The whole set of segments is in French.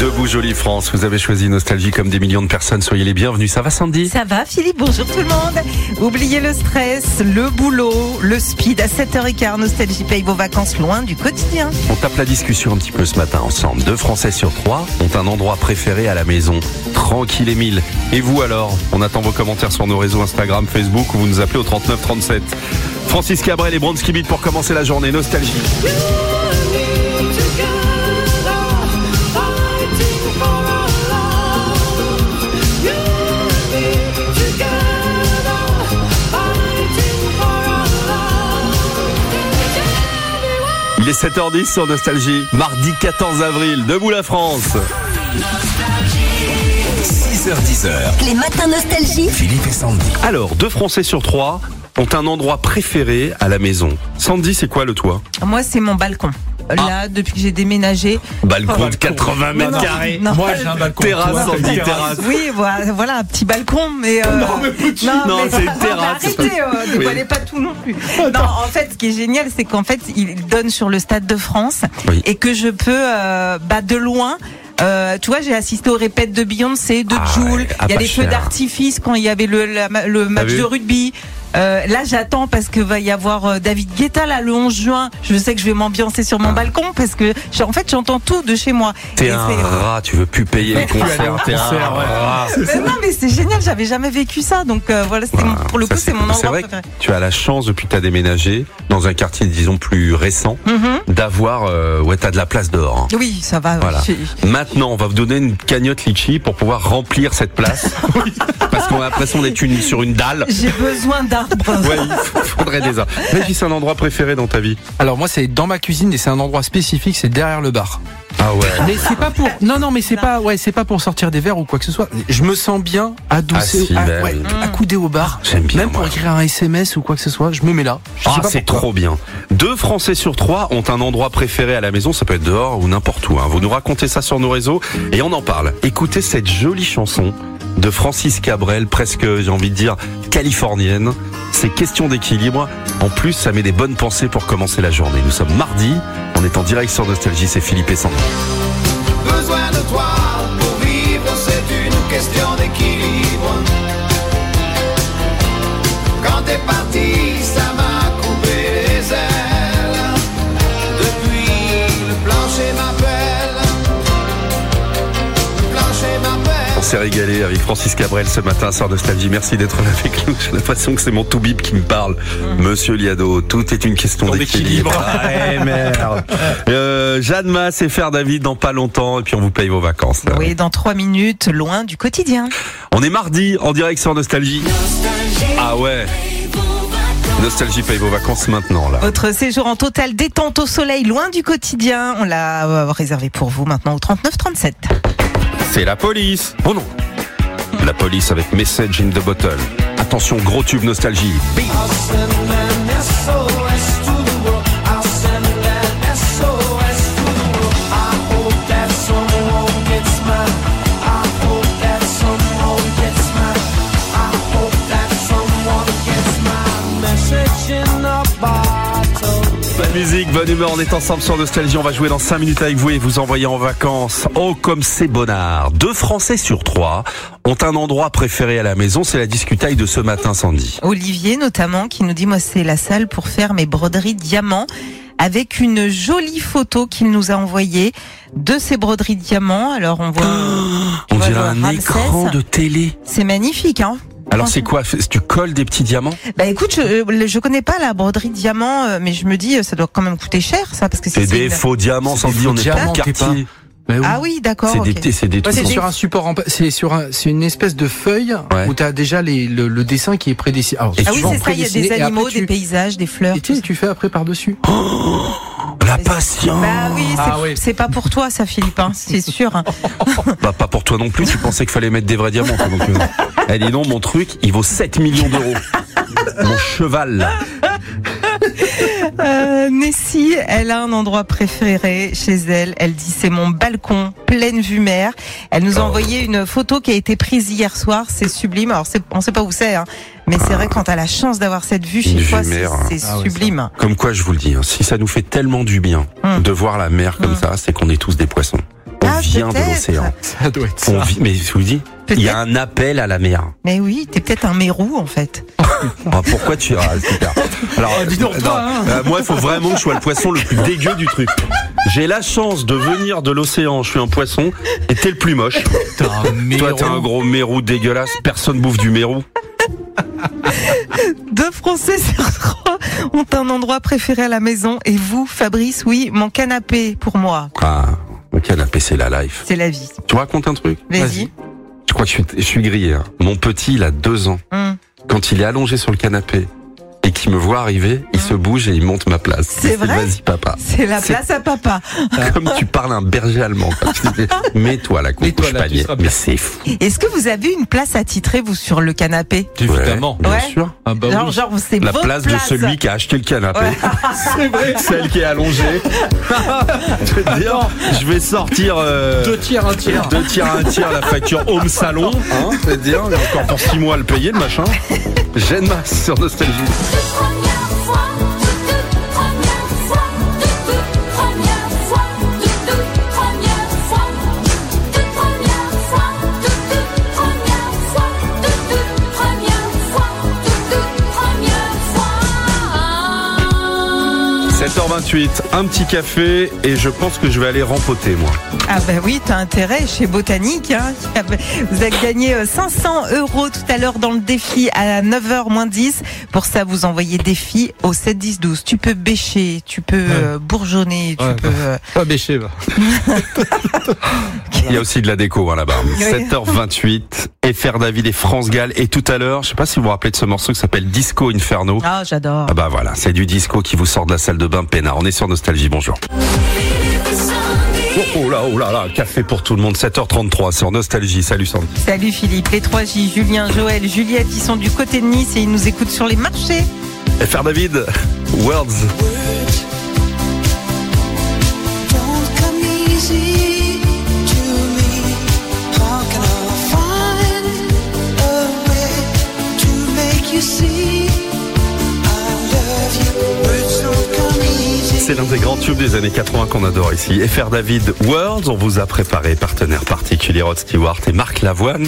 Debout Jolie France, vous avez choisi Nostalgie comme des millions de personnes, soyez les bienvenus. Ça va Sandy ? Ça va Philippe, bonjour tout le monde. Oubliez le stress, le boulot, le speed. À 7h15, Nostalgie paye vos vacances loin du quotidien. On tape la discussion un petit peu ce matin ensemble. 2 Français sur 3 ont un endroit préféré à la maison. Tranquille Émile. Et vous alors ? On attend vos commentaires sur nos réseaux Instagram, Facebook ou vous nous appelez au 39 37. Francis Cabrel et Bronski Beat pour commencer la journée. Nostalgie. Il est 7h10 sur Nostalgie, mardi 14 avril, debout la France. 6h10. Les matins Nostalgie. Philippe et Sandy. Alors, 2 Français sur 3 ont un endroit préféré à la maison. Sandy, c'est quoi le toit ? Moi, c'est mon balcon. Là, depuis que j'ai déménagé. Balcon de 80 mètres carrés. Non. Moi, j'ai un balcon. Terrasse, Sandy, terrasse. Oui, voilà, un petit balcon, mais... Non, c'est une terrasse. Arrêtez, dévoilez pas tout non plus. Non, en fait, ce qui est génial, c'est qu'en fait, il donne sur le Stade de France Oui. et que je peux, de loin... tu vois, j'ai assisté aux répètes de Beyoncé, de Jul. Il y a pas les feux cher. d'artifice quand il y avait le match vu de rugby. Là, j'attends parce que va y avoir David Guetta là le 11 juin. Je sais que je vais m'ambiancer sur mon balcon parce que en fait, j'entends tout de chez moi. T'es Et un c'est- rat, tu veux plus payer les concerts. T'es un rat. Mais non, mais c'est génial. J'avais jamais vécu ça, donc voilà. Pour le coup, Ça, c'est mon C'est endroit vrai que préféré. tu as la chance, depuis que tu as déménagé, dans un quartier, disons, plus récent, d'avoir... t'as de la place dehors. hein. Oui, ça va. Voilà. Oui. Maintenant, on va vous donner une cagnotte litchi pour pouvoir remplir cette place. Parce qu'on a l'impression d'être sur une dalle. J'ai besoin d'arbres. Ouais, il faudrait des arbres. Régis, c'est un endroit préféré dans ta vie ? Alors moi, c'est dans ma cuisine et c'est un endroit spécifique, c'est derrière le bar. Ah ouais. Mais c'est pas pour. Non, mais c'est pas pour sortir des verres ou quoi que ce soit. Je me sens bien adossé, Assis, ben. accoudé au bar. J'aime bien, Même pour moi. écrire un SMS ou quoi que ce soit, je me mets là. Je sais Ah, pas c'est pourquoi. trop bien. 2 Français sur 3 ont un endroit préféré à la maison, ça peut être dehors ou n'importe où. hein. Vous nous racontez ça sur nos réseaux et on en parle. Écoutez cette jolie chanson de Francis Cabrel, presque, j'ai envie de dire, californienne. C'est question d'équilibre. En plus, ça met des bonnes pensées pour commencer la journée. Nous sommes mardi, on est en direct sur Nostalgie, c'est Philippe et Sandy. Besoin de toi pour vivre, c'est une question d'équilibre. Quand t'es parti, ça m'a coupé les ailes. Depuis, le plancher m'appelle. Le plancher m'appelle. On s'est régalé avec Francis Cabrel ce matin sur Nostalgie. Merci d'être là avec nous. J'ai l'impression que c'est mon tout-bip qui me parle. Monsieur Liado, tout est une question d'équilibre. Ouais, merde. Jeanne Masse et Faire David dans pas longtemps et puis on vous paye vos vacances. là. Oui, dans 3 minutes, loin du quotidien. On est mardi en direct sur Nostalgie. Ah ouais. Nostalgie paye vos vacances maintenant là. Votre séjour en totale détente au soleil, loin du quotidien. On l'a réservé pour vous maintenant au 39-37. C'est la police. Oh non. La police avec Message in the Bottle. Attention, gros tube Nostalgie. Bing. Bonne musique, bonne humeur, on est ensemble sur Nostalgie, on va jouer dans 5 minutes avec vous et vous envoyer en vacances. Oh, comme c'est bonnard. 2 Français sur 3 ont un endroit préféré à la maison, c'est la discutaille de ce matin, Sandy. Olivier notamment qui nous dit moi c'est la salle pour faire mes broderies diamants avec une jolie photo qu'il nous a envoyée de ces broderies diamants. Alors on voit On vois, dirait le un Ramsès. écran de télé. C'est magnifique hein. Alors c'est quoi ? Tu colles des petits diamants ? Bah écoute, je connais pas la broderie diamant, mais je me dis ça doit quand même coûter cher ça parce que C'est des une- faux diamants, C'est des Sandy, faux on est pas diamants, au t'es quartier. Mais oui. Ah oui, d'accord. C'est ok. des petits, c'est des Ouais, trucs. c'est sur un support, c'est une espèce de feuille Ouais. où t'as déjà le dessin qui est prédessiné. Alors, Et Ah oui, souvent c'est ça, il y a prédessiné, des et animaux, après, des paysages, des fleurs. Et tu fais après par-dessus. La patience. Bah oui, Ah oui. c'est pas pour toi ça Philippe, hein, c'est sûr. hein. Bah pas pour toi non plus, tu pensais qu'il fallait mettre des vrais diamants. toi, donc, Eh dis donc, mon truc, il vaut 7 millions d'euros. Mon cheval là. Nessie, elle a un endroit préféré chez elle. Elle dit c'est mon balcon, pleine vue mer. Elle nous a envoyé une photo qui a été prise hier soir. C'est sublime. Alors on sait pas où c'est, hein, mais c'est vrai quand t'as la chance d'avoir cette vue chez Une toi, vue mer, c'est Ah ouais, sublime. Comme quoi, je vous le dis, hein, si ça nous fait tellement du bien de voir la mer comme ça, c'est qu'on est tous des poissons. On vient de peut-être. l'océan. Ça doit être ça. Mais je vous dis, il y a un appel à la mer. Mais oui, t'es peut-être un mérou en fait. Ah, pourquoi tu... Ah, super. Alors, dis donc toi, hein. moi, il faut vraiment que je sois le poisson le plus dégueu du truc. J'ai la chance de venir de l'océan, je suis un poisson, et t'es le plus moche. Toi, t'es un gros mérou dégueulasse, personne bouffe du mérou. 2 Français sur 3 ont un endroit préféré à la maison. Et vous, Fabrice, oui, mon canapé pour moi. Ah, le canapé, c'est la life. C'est la vie. Tu racontes un truc? Vas-y. Je crois que je suis grillé. Hein. Mon petit, il a 2 ans. Quand il est allongé sur le canapé et qu'il me voit arriver, il se bouge et il monte ma place. C'est vrai? Vas-y, papa. C'est la place à papa. Comme tu parles un berger allemand. Mets-toi là, Mets-toi couche là, tu panier. seras bien. Mais c'est fou. Est-ce que vous avez une place attitrée, vous, sur le canapé? Évidemment. Bien Ouais. sûr. Ah bah oui. Genre, c'est La votre place de celui qui a acheté le canapé. Ouais. C'est vrai. Celle qui est allongée. Je vais te dire, je vais sortir 2 tiers, 1 tiers. 2 tiers, 1 tiers la facture home salon. Hein, je vais te dire, il y a encore pour 6 mois à le payer, le machin. Gêne masse sur Nostalgie. « 7h28, un petit café et je pense que je vais aller rempoter moi. » Ah bah oui, t'as intérêt chez Botanique. Hein. Vous avez gagné 500 € tout à l'heure dans le défi à 9h moins 10. Pour ça, vous envoyez défi au 7 10 12. Tu peux bêcher, tu peux bourgeonner, tu peux... Pas bêcher, va. Il y a aussi de la déco hein, là-bas. 7h28, FR David et France Gall. Et tout à l'heure, je sais pas si vous vous rappelez de ce morceau qui s'appelle Disco Inferno. Ah, j'adore. Ah bah voilà, c'est du disco qui vous sort de la salle de bain peinard. On est sur Nostalgie, bonjour. Oh là là, café pour tout le monde, 7h33 sur Nostalgie. Salut Sandy. Salut Philippe, les 3J, Julien, Joël, Juliette, ils sont du côté de Nice et ils nous écoutent sur les marchés. FR David, Words. C'est l'un des grands tubes des années 80 qu'on adore ici. FR David, Words, on vous a préparé partenaire particulier Rod Stewart et Marc Lavoine.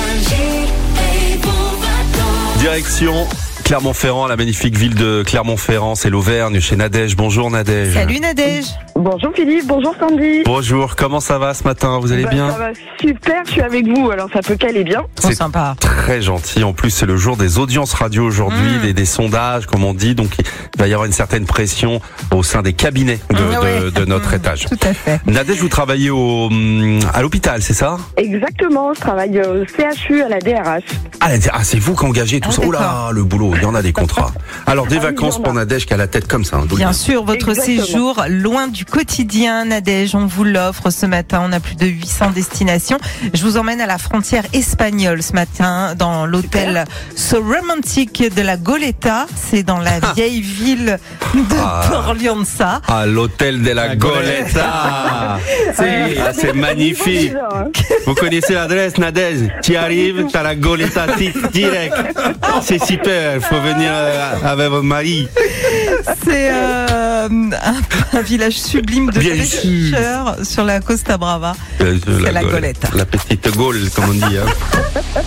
Direction Clermont-Ferrand, la magnifique ville de Clermont-Ferrand, c'est l'Auvergne, chez Nadège. Bonjour Nadège. Salut Nadège. Bonjour Philippe, bonjour Sandy. Bonjour, comment ça va ce matin? Vous allez bien? Ça va super, je suis avec vous, alors ça peut caler bien. Trop C'est sympa. Très gentil. En plus, c'est le jour des audiences radio aujourd'hui, des sondages, comme on dit. Donc, il va y avoir une certaine pression au sein des cabinets de notre étage. Tout à fait. Nadège, vous travaillez à l'hôpital, c'est ça? Exactement, je travaille au CHU à la DRH. Ah, c'est vous qui engagez tout Ah, ça. Oh là, d'accord. le boulot, il y en a des contrats. Alors, des Ah oui, vacances il y en a. pour Nadège qui a la tête comme ça. Hein, je vous le Bien dis. sûr, votre Exactement. séjour loin du quotidien, Nadège, on vous l'offre ce matin. On a plus de 800 destinations. Je vous emmène à la frontière espagnole ce matin dans l'hôtel So Romantic de la Goleta. C'est dans la vieille ville de Porlianza. Ah, l'hôtel de la Goleta. C'est magnifique. Vous connaissez l'adresse, Nadège? Tu arrives, t'as la Goleta direct. C'est super, faut venir avec votre mari. C'est un village sublime de Bien sûr. pêcheurs sur la Costa Brava. C'est la Goleta. La petite Gaule, comme on dit. Hein.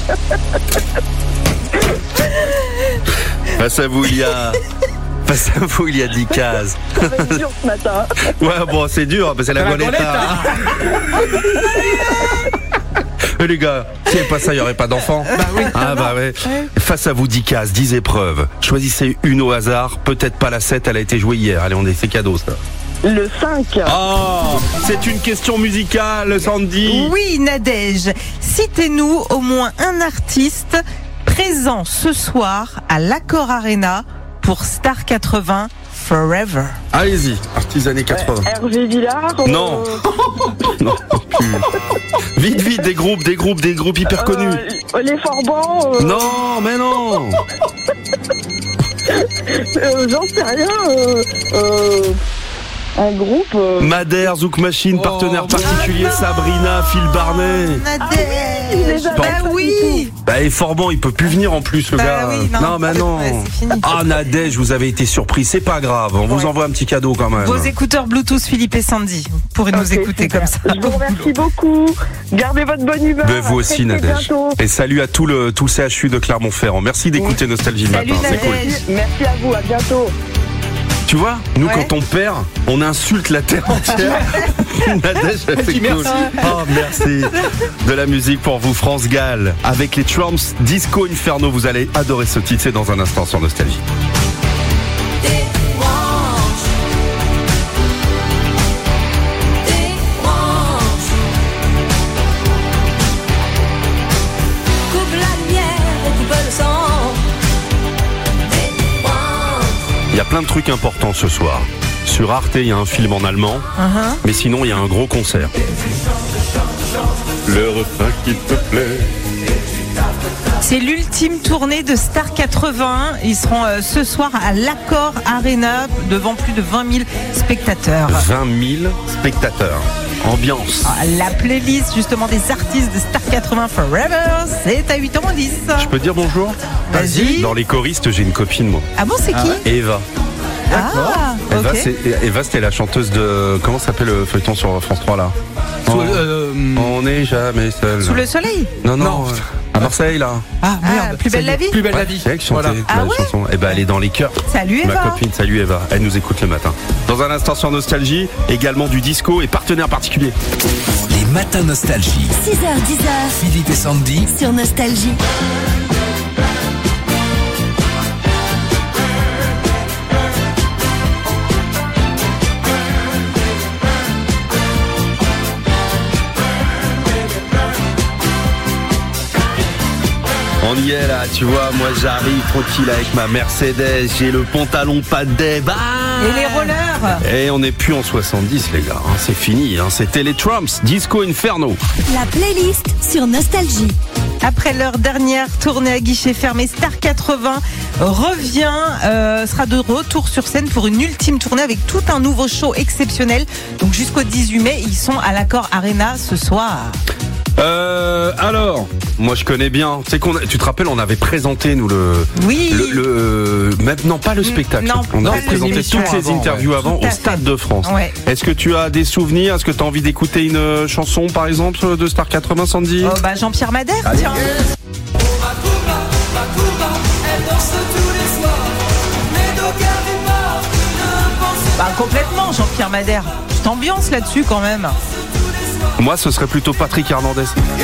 Face à vous, il y a 10 cases. Ça va être dur ce matin. Ouais, bon, c'est dur, mais c'est la Goleta. Les gars, s'il n'y avait pas ça, il n'y aurait pas d'enfants. Bah oui. Ah bah ouais. Face à vous, 10 cases, 10 épreuves. Choisissez une au hasard. Peut-être pas la 7, elle a été jouée hier. Allez, c'est cadeau, ça. Le 5. Oh, c'est une question musicale, Sandy. Oui, Nadège. Citez-nous au moins un artiste présent ce soir à l'Accor Arena pour Star 80 Forever. Allez-y, artiste années 80. Hervé Villard. Non. Non, plus. Vite, des groupes hyper connus. Les Forbans. Non, mais non. J'en sais rien. Un groupe. Madère, Zouk Machine, partenaire particulier, Sabrina, Phil Barnet. Les Bah oui. Bah, et Forban, il peut plus venir en plus, le Bah gars. oui, non. mais non. Ouais, c'est fini. Ah, Nadège, vous avez été surpris, c'est pas grave. On vous envoie un petit cadeau quand même. Vos écouteurs Bluetooth Philippe et Sandy. Vous pourrez nous écouter comme ça. Je vous remercie beaucoup. Gardez votre bonne humeur. Mais vous À aussi, très, très Nadège. bientôt. Et salut à tout le CHU de Clermont-Ferrand. Merci d'écouter Nostalgie le Salut, matin, c'est cool. Nadège. Merci à vous. À bientôt. Tu vois, nous Ouais. quand on perd, on insulte la terre entière. Nadège, elle fait cool. Oh, merci. De la musique pour vous, France Gall. Avec les Trumps, Disco Inferno, vous allez adorer ce titre, c'est dans un instant sur Nostalgie. Il y a plein de trucs importants ce soir. Sur Arte, il y a un film en allemand, mais sinon, il y a un gros concert. Le refrain qui te plaît. C'est l'ultime tournée de Star 81. Ils seront ce soir à l'Accor Arena devant plus de 20 000 spectateurs. 20 000 spectateurs. Ambiance. La playlist justement des artistes de Star 80 Forever, c'est à 8h10. Je peux dire bonjour? Vas-y. Dans les choristes, j'ai une copine, moi. Ah bon, c'est qui? Eva. Ah, Eva, ok. Eva, c'était la chanteuse de... Comment s'appelle le feuilleton sur France 3, là? On n'est jamais seul. Sous le soleil. Non. À Marseille, là. Ah merde. Plus belle la vie. Plus belle la Ouais, vie. c'est elle qui chantait Voilà. Ah la ouais chanson. Eh ben, elle est dans les cœurs. Salut Ma Eva. copine, salut Eva. Elle nous écoute le matin. Dans un instant sur Nostalgie, également du disco et partenaire particulier. Les matins Nostalgie. 6h10 Philippe et Sandy. sur Nostalgie. On y est là, tu vois, moi j'arrive tranquille avec ma Mercedes, j'ai le pantalon pas de deb. Et les rollers. Et on n'est plus en 70 les gars, hein, c'est fini, hein, c'était les Trumps, Disco Inferno. La playlist sur Nostalgie. Après leur dernière tournée à guichet fermé, Star 80 revient, sera de retour sur scène pour une ultime tournée avec tout un nouveau show exceptionnel. Donc jusqu'au 18 mai, ils sont à l'Accor Arena ce soir. Alors, moi je connais bien, tu te rappelles, on avait présenté nous Oui. maintenant pas le spectacle, non, on pas avait présenté l'émission toutes les avant, interviews avant Tout à au Stade de France. Ouais. Est-ce que tu as des souvenirs, est-ce que tu as envie d'écouter une chanson par exemple de Star 80, Sandy? Oh, bah Jean-Pierre Madère, tiens. Bah complètement Jean-Pierre Madère. Petite ambiance là-dessus quand même. Moi ce serait plutôt Patrick Hernandez.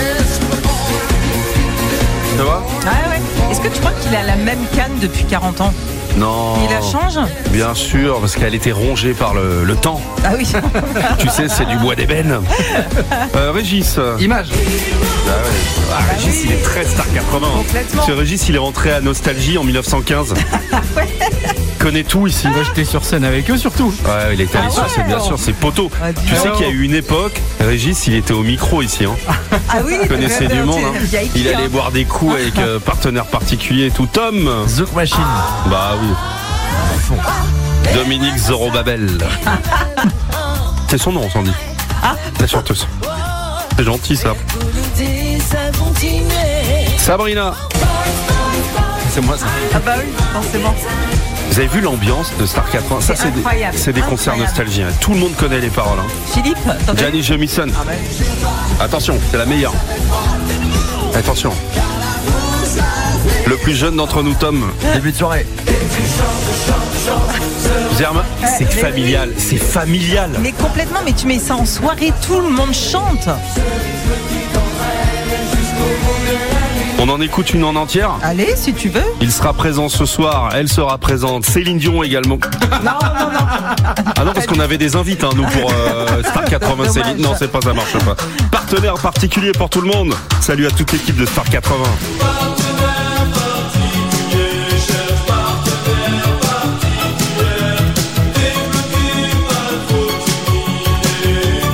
Tu vois? Ah ouais. Est-ce que tu crois qu'il a la même canne depuis 40 ans? Non. Il la change? Bien sûr, parce qu'elle était rongée par le temps. Ah oui. Tu sais, c'est du bois d'ébène. Régis. Image. Régis, il est très Star 80. Complètement. Ce Régis, il est rentré à Nostalgie en 1915. Il connaît tout ici. Moi j'étais sur scène avec eux surtout. Ouais, il était allé sur scène, bien sûr, c'est poteau. Ah, dis Tu sais donc. qu'il y a eu une époque, Régis, il était au micro ici. Hein. Ah oui. Il connaissait du monde. Hein. VIP, Il allait hein. boire des coups avec partenaire particulier et tout. Tom. Zouk Machine. Bah oui. Dominique Zorobabel. C'est son nom, Sandy. La chanteuse. C'est gentil ça. Sabrina. C'est moi ça. Ah bah oui, forcément. Vous avez vu l'ambiance de Star 80? Ça, C'est incroyable. c'est des concerts Incroyable. nostalgie. Hein. Tout le monde connaît les paroles. Hein. Philippe, t'entends? Janis Joplin. Attention, c'est la meilleure. Attention. Le plus jeune d'entre nous, Tom. Début de soirée. Zerma, c'est mais familial. C'est familial. Mais complètement, mais tu mets ça en soirée, tout le monde chante. On en écoute une en entière. Allez, si tu veux. Il sera présent ce soir, elle sera présente. Céline Dion également. Non. Ah non, parce qu'on avait des invites, hein, nous, pour Star 80 Céline. Non, c'est pas, ça marche pas. Partenaire particulier pour tout le monde. Salut à toute l'équipe de Star 80.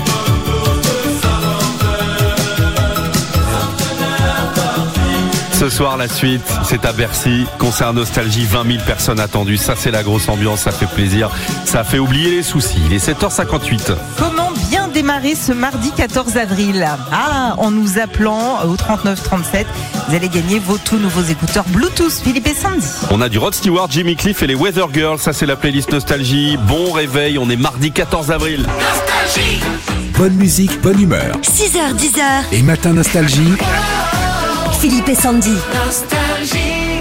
Ce soir, la suite, c'est à Bercy. Concert Nostalgie, 20 000 personnes attendues. Ça, c'est la grosse ambiance, ça fait plaisir. Ça fait oublier les soucis. Il est 7h58. Comment bien démarrer ce mardi 14 avril? En nous appelant au 39 37, vous allez gagner vos tout nouveaux écouteurs Bluetooth Philippe et Sandy. On a du Rod Stewart, Jimmy Cliff et les Weather Girls. Ça, c'est la playlist Nostalgie. Bon réveil, on est mardi 14 avril. Bonne musique, bonne humeur. 6h, 10h, Et Matin Nostalgie. Philippe et Sandy. Nostalgie.